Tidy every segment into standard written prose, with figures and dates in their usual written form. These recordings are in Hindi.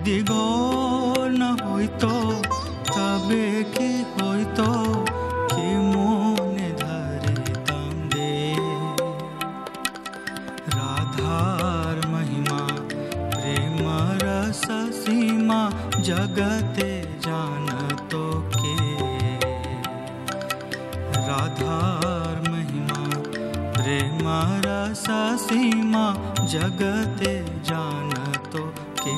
यदि गौर न होइतो तबे की होइतो कि मोने धरिताम दे। राधार महिमा प्रेम रस सीमा जगते जानतो के। राधार महिमा प्रेम रस सीमा जगते जानतो के।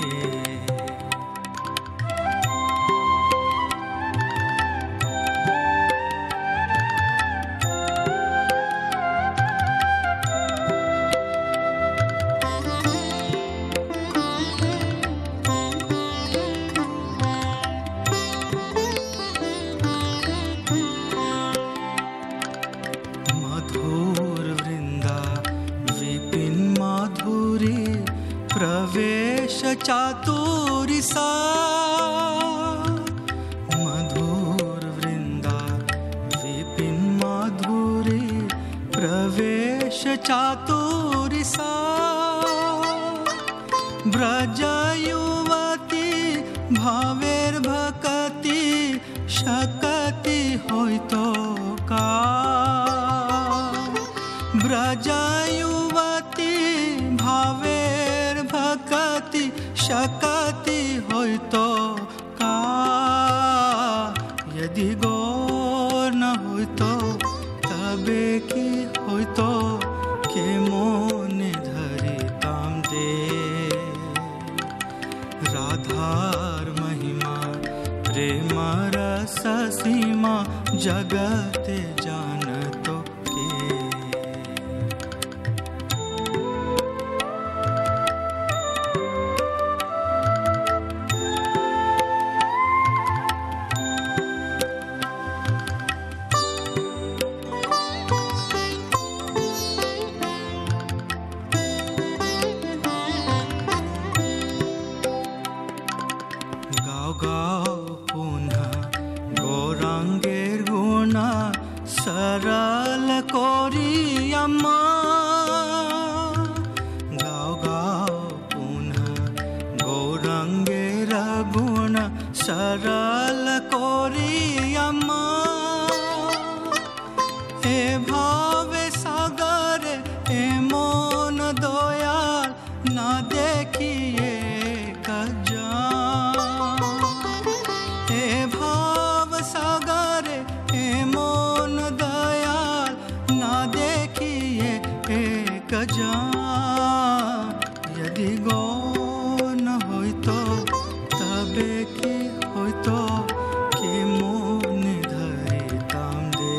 प्रवेश चातुरी सा मधुर वृंदा विपिन माधुरी प्रवेश चातुरी सा। ब्रज युवती भावेर भक्ति शकति होइतो का। ब्रज युवती भावेर भक्ति शकति होइतो का। यदि गौर न होइतो तबे की होइतो के मोने धरिताम दे। राधार महिमा प्रेम रस सीमा जगते जानतो के। गाओ पुनः गौरांगेर गुणा सरल कोरी अम्मा। गाओ पुनः गौरांगेर गुण सरल कोरी अम्मा। ए भावे सागर ए मन दयाल ना देखिए कजा। भाव सागर ए मोन दयाल ना देखिए एक जान। यदि गौर न होइतो तबे की होइतो कि मोने धरिताम दे।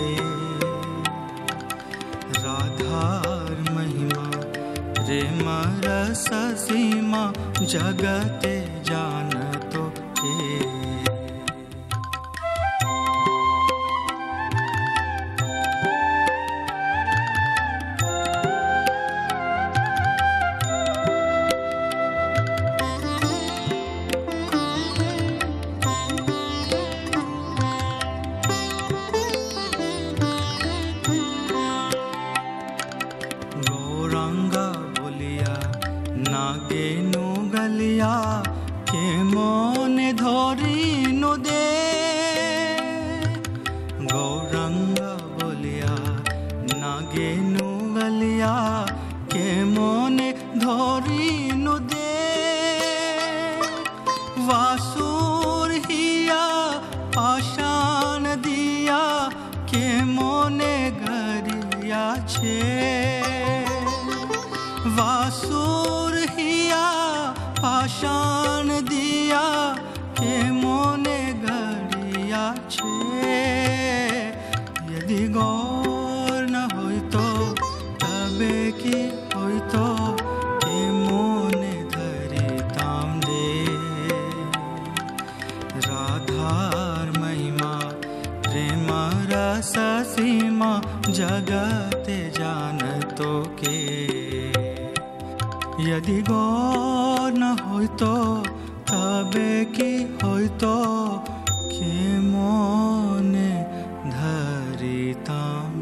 राधार महिमा प्रेम रस सीमा जगते जानतो के। गौरांगा बोलिया नागे नु गलिया के मोने धोरी नु दे। गौरांगा बोलिया नागे नु गलिया के मोने धोरी नु दे। वासुर हिया पाषाण दिया के मोने गरिया छे। वासुर हिया पाषाण दिया के मोने गरिया छे। यदि गौर न होइतो तबे की होइतो के मोने धरिताम दे। राधार महिमा प्रेम रस सीमा जगते जानतो के। यदि गौर न होइतो तबे की होइतो कि मोने धरिताम